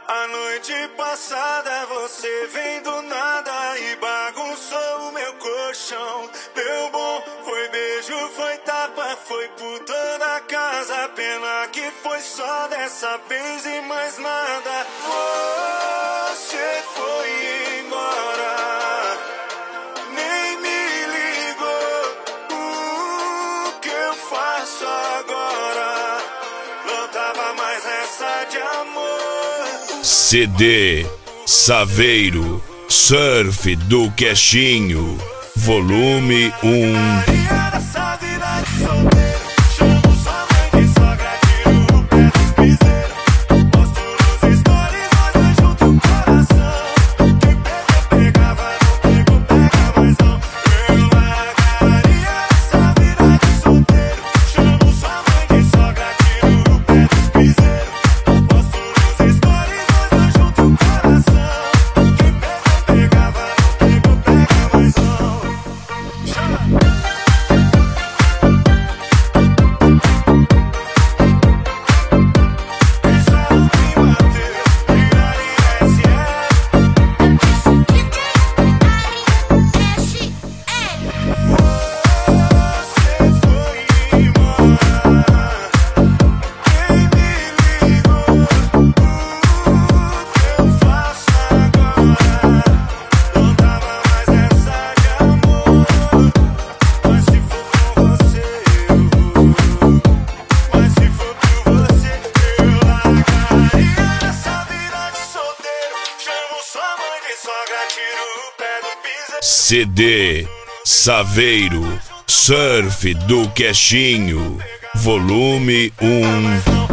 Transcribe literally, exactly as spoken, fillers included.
A noite passada você vem do nada e bagunçou o meu colchão. Deu bom, foi beijo, foi tapa, foi por toda a casa. Pena que foi só dessa vez e mais nada. Você foi embora, nem me ligou. O que eu faço agora? Não tava mais essa de amor. C D Saveiro Surf do Queixinho, volume um. C D Saveiro Surf do Queixinho, volume um.